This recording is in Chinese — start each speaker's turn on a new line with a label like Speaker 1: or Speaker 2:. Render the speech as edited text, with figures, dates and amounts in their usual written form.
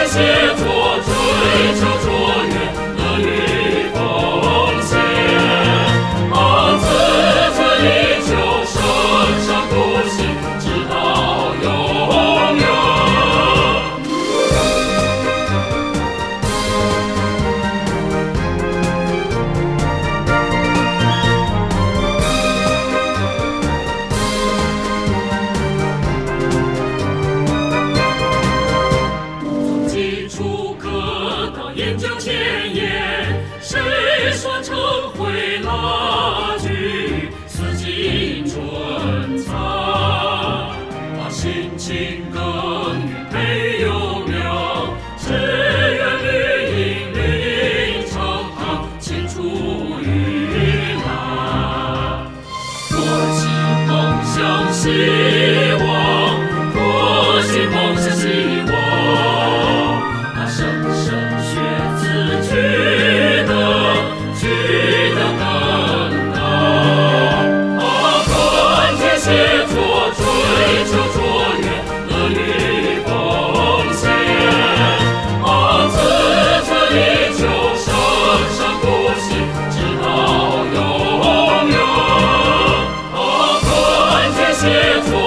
Speaker 1: 协作追求卓越，乐于奉献。自尊依旧，生生不息，直到永远。从基础课到研究前沿，谁说成会拉锯，四季春残，把辛勤耕耘培幼苗，只愿绿荫绿荫成行，青出于蓝。托起梦想希望，托起梦想希望，把莘莘学子举得更高。团结协作追求卓越，乐于奉献。自尊依旧，生生不息，直到永远。团结协作